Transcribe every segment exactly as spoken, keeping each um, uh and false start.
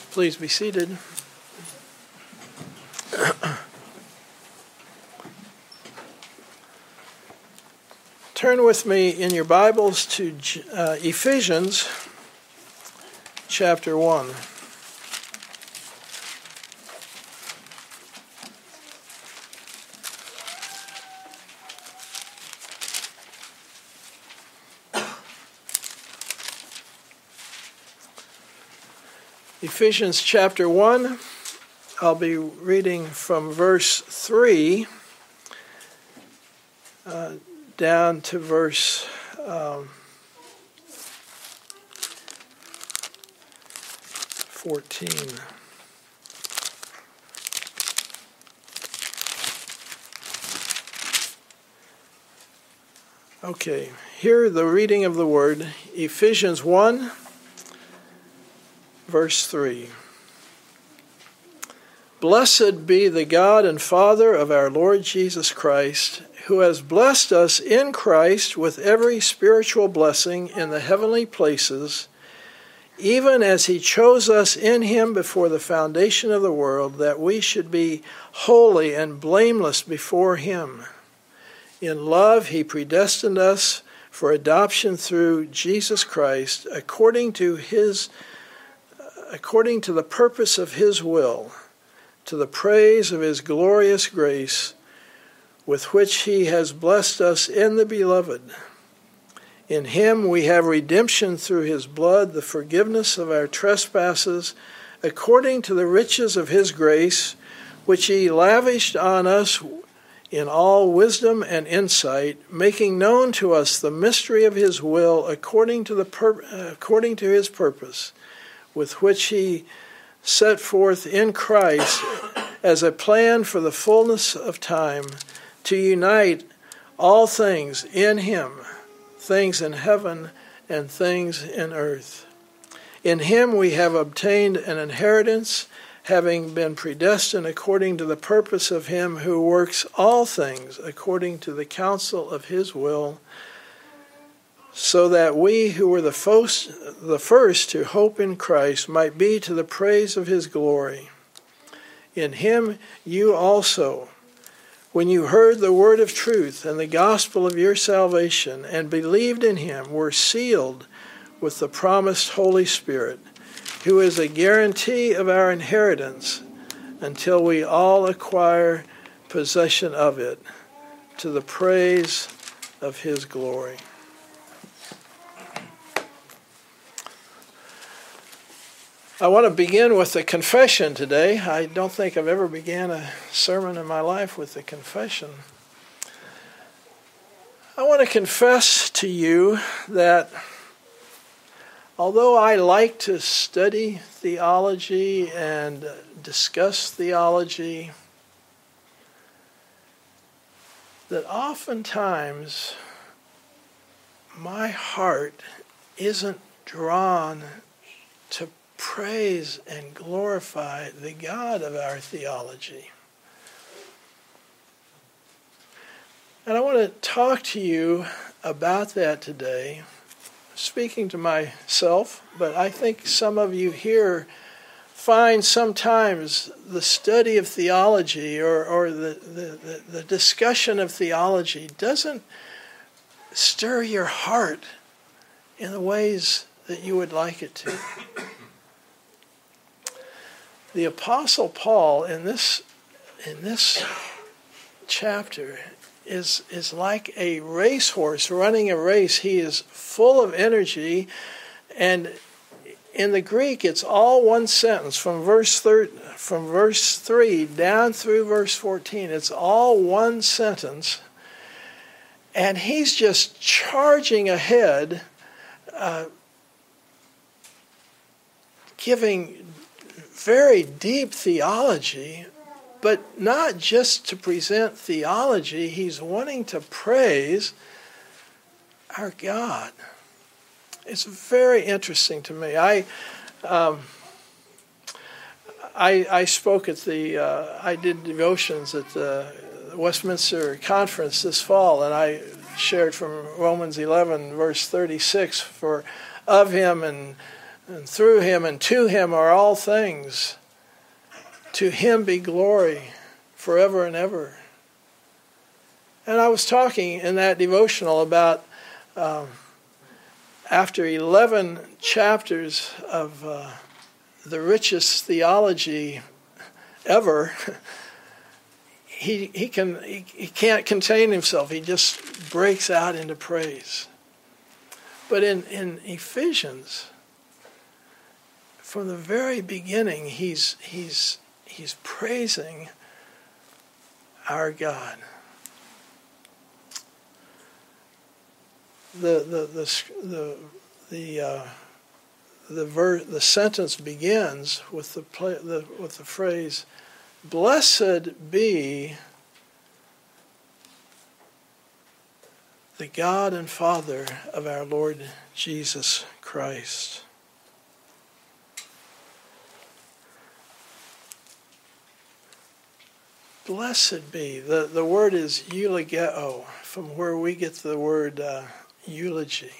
Please be seated. Turn with me in your Bibles to uh, Ephesians chapter one. Ephesians chapter one, I'll be reading from verse three uh, down to verse um, fourteen. Okay, hear the reading of the word, Ephesians one, verse three. Blessed be the God and Father of our Lord Jesus Christ, who has blessed us in Christ with every spiritual blessing in the heavenly places, even as he chose us in him before the foundation of the world, that we should be holy and blameless before him. In love he predestined us for adoption through Jesus Christ, according to his according to the purpose of his will, to the praise of his glorious grace, with which he has blessed us in the Beloved. In him we have redemption through his blood, the forgiveness of our trespasses, according to the riches of his grace, which he lavished on us in all wisdom and insight, making known to us the mystery of his will, according to the pur- according to his purpose, with which he set forth in Christ as a plan for the fullness of time, to unite all things in him, things in heaven and things in earth. In him we have obtained an inheritance, having been predestined according to the purpose of him who works all things according to the counsel of his will, so that we who were the first, the first to hope in Christ might be to the praise of his glory. In him you also, when you heard the word of truth and the gospel of your salvation, and believed in him, were sealed with the promised Holy Spirit, who is a guarantee of our inheritance until we all acquire possession of it, to the praise of his glory. I want to begin with a confession today. I don't think I've ever began a sermon in my life with a confession. I want to confess to you that although I like to study theology and discuss theology, that oftentimes my heart isn't drawn to praise and glorify the God of our theology. And I want to talk to you about that today, speaking to myself, but I think some of you here find sometimes the study of theology or, or the, the, the, the discussion of theology doesn't stir your heart in the ways that you would like it to. The Apostle Paul in this in this chapter is is like a racehorse running a race. He is full of energy, and in the Greek it's all one sentence from verse thir- from verse three down through verse fourteen. It's all one sentence, and he's just charging ahead, uh, giving very deep theology, but not just to present theology. He's wanting to praise our God. It's very interesting to me. I um, I, I spoke at the, uh, I did devotions at the Westminster Conference this fall, and I shared from Romans eleven, verse thirty-six, for of him and and through him and to him are all things. To him be glory forever and ever. And I was talking in that devotional about um, after eleven chapters of uh, the richest theology ever, he he can he, he can't contain himself. He just breaks out into praise. But in, in Ephesians, from the very beginning, he's he's he's praising our God. The the the the the uh, the, ver- the sentence begins with the, play, the with the phrase, "Blessed be the God and Father of our Lord Jesus Christ." Blessed be. The, the word is eulogeo, from where we get the word uh, eulogy.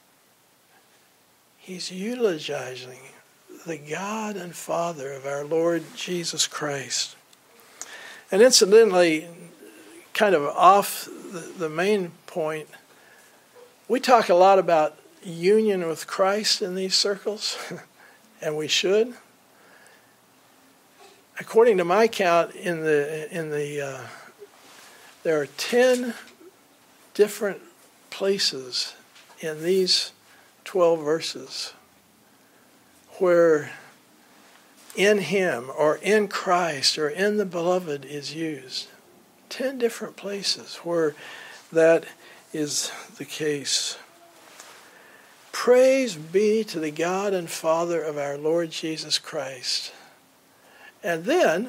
He's eulogizing the God and Father of our Lord Jesus Christ. And incidentally, kind of off the, the main point, we talk a lot about union with Christ in these circles, and we should. According to my count, in the in the uh, there are ten different places in these twelve verses where in him or in Christ or in the beloved is used. Ten different places where that is the case. Praise be to the God and Father of our Lord Jesus Christ. And then,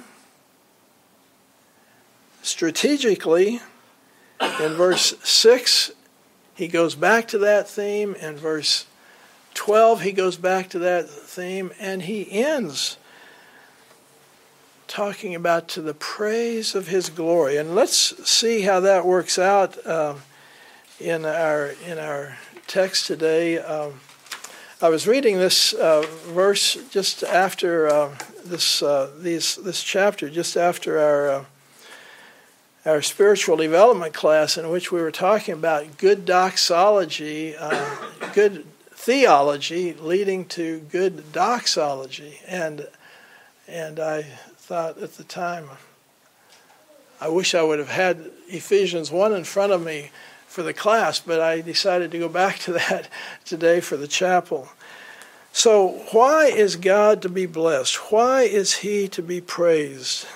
strategically, in verse six, he goes back to that theme. In verse twelve, he goes back to that theme. And he ends talking about to the praise of his glory. And let's see how that works out um, in our in our text today. Um, I was reading this uh, verse just after uh, this uh, these this chapter, just after our uh, our spiritual development class, in which we were talking about good doxology, uh, good theology leading to good doxology, and and I thought at the time, I wish I would have had Ephesians one in front of me for the class, but I decided to go back to that today for the chapel. So why is God to be blessed? Why is he to be praised?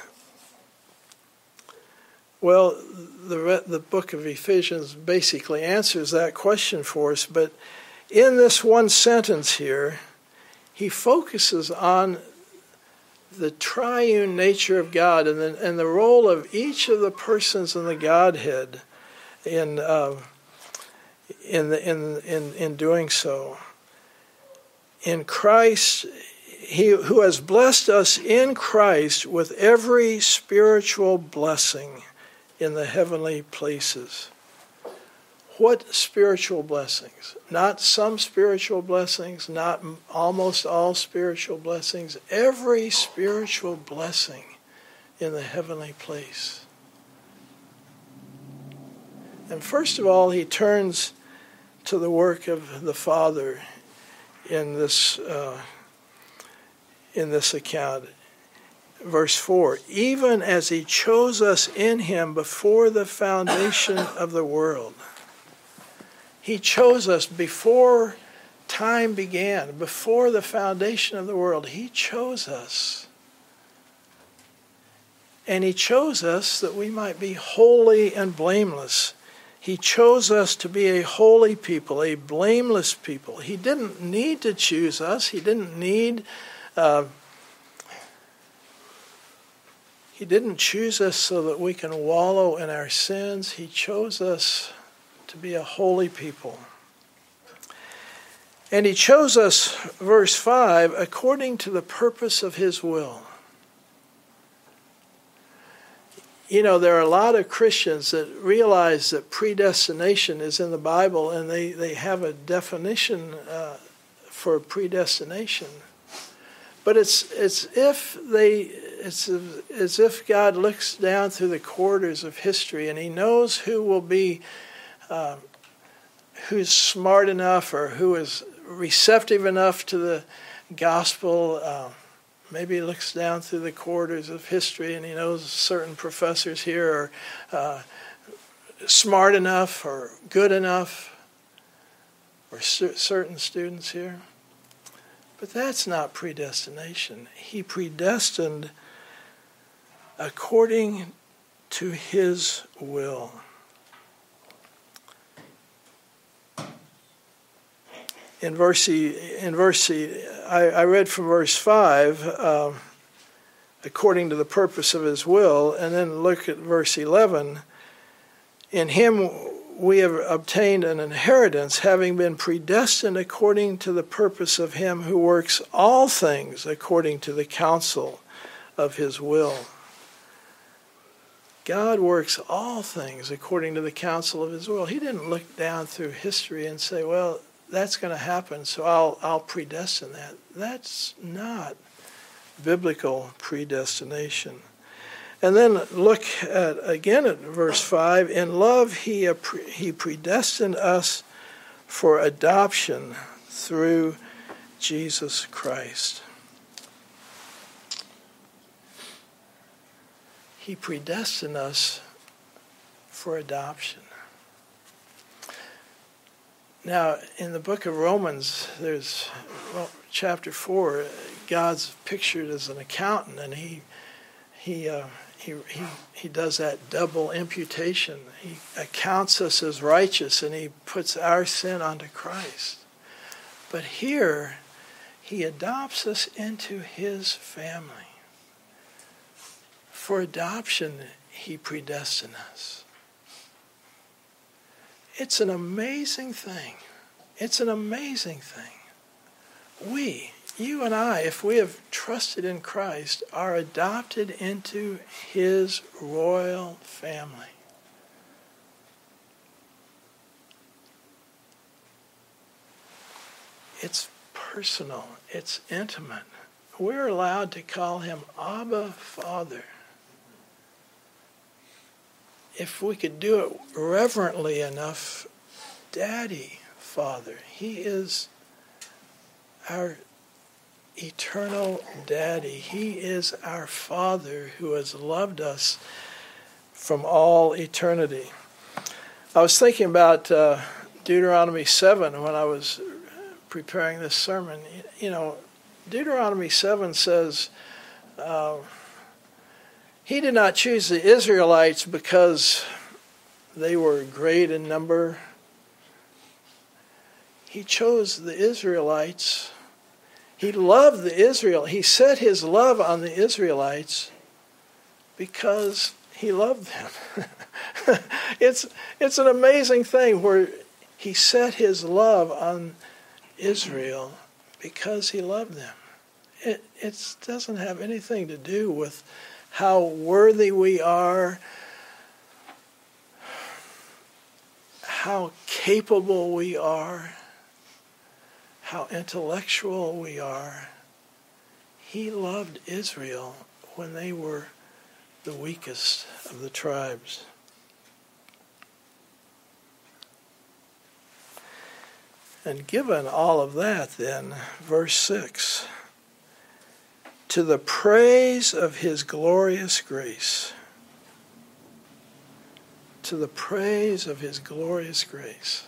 Well, the the book of Ephesians basically answers that question for us, but in this one sentence here, he focuses on the triune nature of God and the, and the role of each of the persons in the Godhead in uh, in the in in in doing so. In Christ, he who has blessed us in Christ with every spiritual blessing in the heavenly places. What spiritual blessings? Not some spiritual blessings, not almost all spiritual blessings, every spiritual blessing in the heavenly place. And first of all, he turns to the work of the Father in this uh, in this account. Verse four, even as he chose us in him before the foundation of the world. He chose us before time began, before the foundation of the world. He chose us. And he chose us that we might be holy and blameless. He chose us to be a holy people, a blameless people. He didn't need to choose us. He didn't need, uh, he didn't choose us so that we can wallow in our sins. He chose us to be a holy people. And he chose us, verse five, according to the purpose of his will. You know, there are a lot of Christians that realize that predestination is in the Bible, and they, they have a definition uh, for predestination. But it's it's if they it's as if God looks down through the corridors of history and he knows who will be uh, who's smart enough or who is receptive enough to the gospel. Uh, maybe he looks down through the corridors of history and he knows certain professors here are uh, smart enough or good enough, or cer- certain students here. But that's not predestination. He predestined according to his will. In verse, in verse, I, I read from verse five, uh, according to the purpose of his will, and then look at verse eleven. In him we have obtained an inheritance, having been predestined according to the purpose of him who works all things according to the counsel of his will. God works all things according to the counsel of his will. He didn't look down through history and say, well, that's going to happen, so I'll, I'll predestine that. That's not biblical predestination. And then look at again at verse five. In love he he predestined us for adoption through Jesus Christ. He predestined us for adoption. Now, in the book of Romans, there's well, chapter four. God's pictured as an accountant, and he he. Uh, He, he he does that double imputation. He accounts us as righteous and he puts our sin onto Christ. But here, he adopts us into his family. For adoption, he predestined us. It's an amazing thing. It's an amazing thing. We, you and I, if we have trusted in Christ, are adopted into his royal family. It's personal. It's intimate. We're allowed to call him Abba, Father. If we could do it reverently enough, Daddy, Father. He is our eternal Daddy. He is our Father who has loved us from all eternity. I was thinking about uh, Deuteronomy seven when I was preparing this sermon. You know, Deuteronomy seven says, uh, he did not choose the Israelites because they were great in number. He chose the Israelites. He loved the Israel. He set his love on the Israelites because he loved them. it's it's an amazing thing where he set his love on Israel because he loved them. It it doesn't have anything to do with how worthy we are, how capable we are, how intellectual we are. He loved Israel when they were the weakest of the tribes. And given all of that, then, verse six, to the praise of his glorious grace, to the praise of his glorious grace.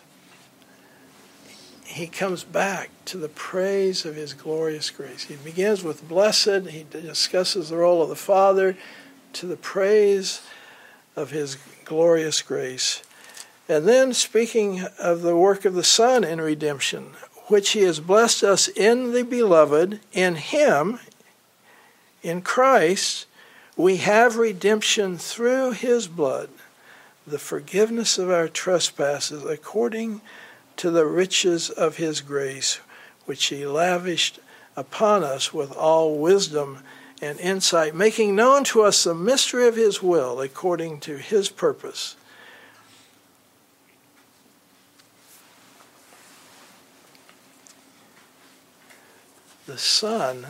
He comes back to the praise of his glorious grace. He begins with blessed. He discusses the role of the Father, to the praise of his glorious grace. And then speaking of the work of the Son in redemption, which he has blessed us in the Beloved, in him, in Christ, we have redemption through his blood, the forgiveness of our trespasses, according to the riches of his grace, which he lavished upon us with all wisdom and insight, making known to us the mystery of his will, according to his purpose. the Son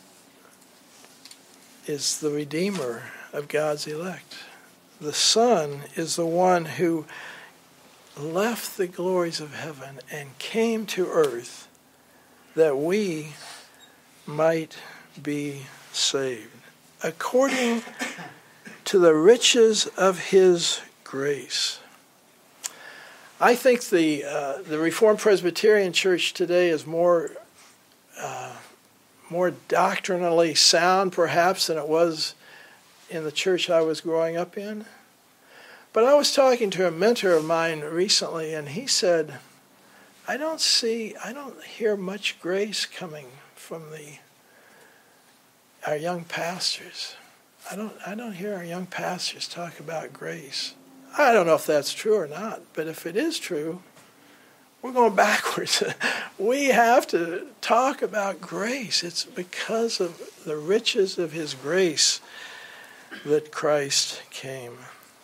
is the Redeemer of God's elect. The Son is the one who left the glories of heaven and came to earth that we might be saved, according to the riches of his grace. I think the uh, the Reformed Presbyterian Church today is more uh, more doctrinally sound, perhaps, than it was in the church I was growing up in. But I was talking to a mentor of mine recently, and he said, I don't see, I don't hear much grace coming from the our young pastors. I don't I don't hear our young pastors talk about grace. I don't know if that's true or not, but if it is true, we're going backwards. We have to talk about grace. It's because of the riches of his grace that Christ came.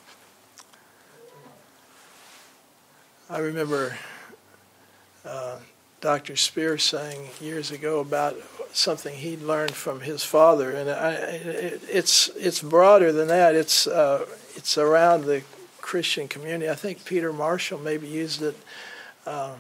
I remember uh, Doctor Spear saying years ago about something he'd learned from his father, and I, it, it's it's broader than that. It's uh, it's around the Christian community. I think Peter Marshall maybe used it uh,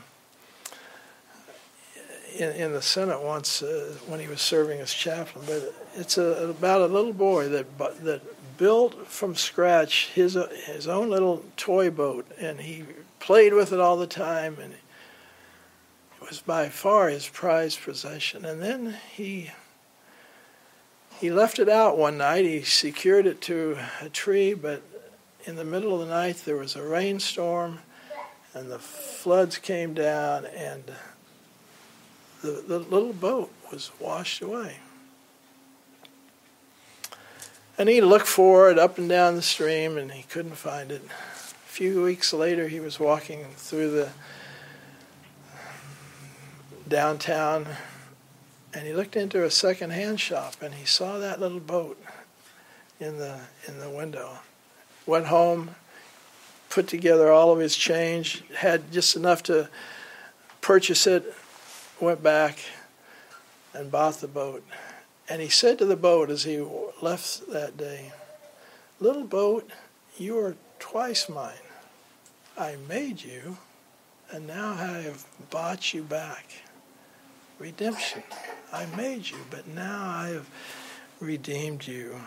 in, in the Senate once uh, when he was serving as chaplain. But it's a, about a little boy that that built from scratch his his own little toy boat, and he played with it all the time, and it was by far his prized possession. And then he he left it out one night. He secured it to a tree, but in the middle of the night there was a rainstorm, and the floods came down, and the, the little boat was washed away. And he looked for it up and down the stream, and he couldn't find it. A few weeks later, he was walking through the downtown, and he looked into a second-hand shop, and he saw that little boat in the in the window. Went home, put together all of his change, had just enough to purchase it, went back and bought the boat. And he said to the boat as he left that day, "Little boat, you are twice mine. I made you, and now I have bought you back. Redemption. I made you, but now I have redeemed you."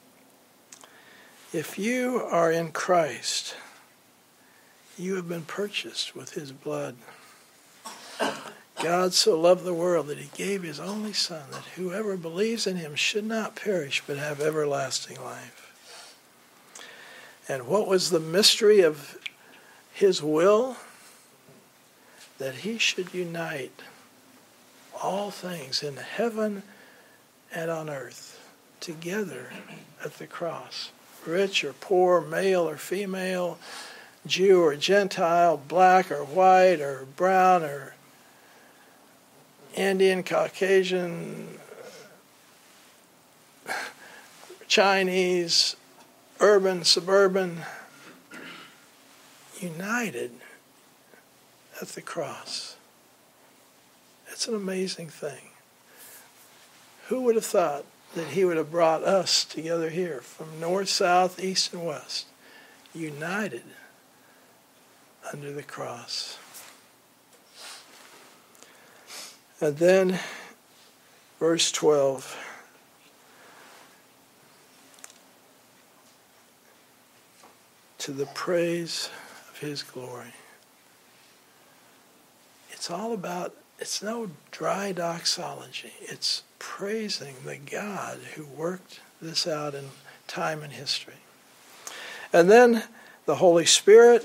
If you are in Christ, you have been purchased with his blood. God so loved the world that he gave his only Son, that whoever believes in him should not perish but have everlasting life. And what was the mystery of his will? That he should unite all things in heaven and on earth together at the cross. Rich or poor, male or female, Jew or Gentile, black or white or brown or Indian, Caucasian, Chinese, urban, suburban, united at the cross. It's an amazing thing. Who would have thought that he would have brought us together here from north, south, east, and west, united under the cross? And then, verse twelve. To the praise of his glory. It's all about, it's no dry doxology. It's praising the God who worked this out in time and history. And then the Holy Spirit.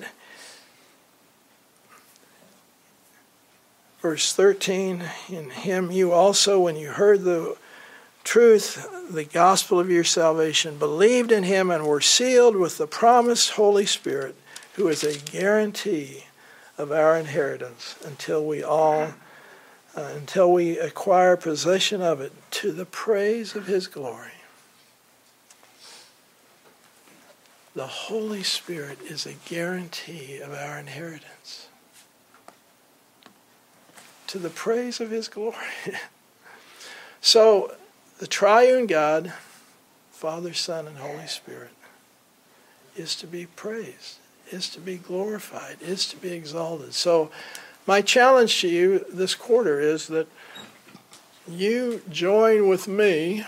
Verse thirteen, in him you also, when you heard the truth, the gospel of your salvation, believed in him and were sealed with the promised Holy Spirit, who is a guarantee of our inheritance until we all, uh, until we acquire possession of it, to the praise of his glory. The Holy Spirit is a guarantee of our inheritance, to the praise of his glory. So the triune God, Father, Son, and Holy Spirit, is to be praised, is to be glorified, is to be exalted. So my challenge to you this quarter is that you join with me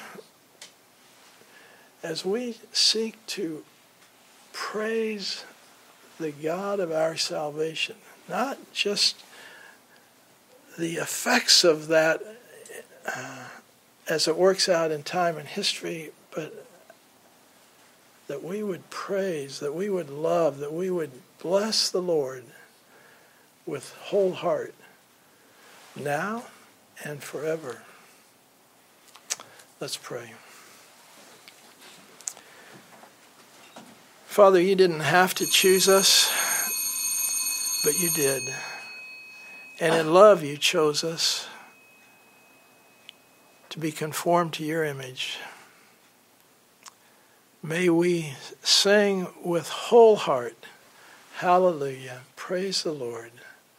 as we seek to praise the God of our salvation, not just the effects of that uh, as it works out in time and history, but that we would praise, that we would love, that we would bless the Lord with whole heart, now and forever. Let's pray. Father, you didn't have to choose us, but you did. And in love, you chose us to be conformed to your image. May we sing with whole heart, hallelujah, praise the Lord.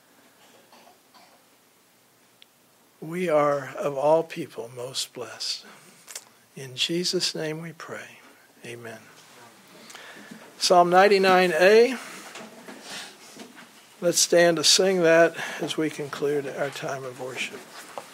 We are of all people most blessed. In Jesus' name we pray. Amen. Psalm ninety-nine A. Let's stand to sing that as we conclude our time of worship.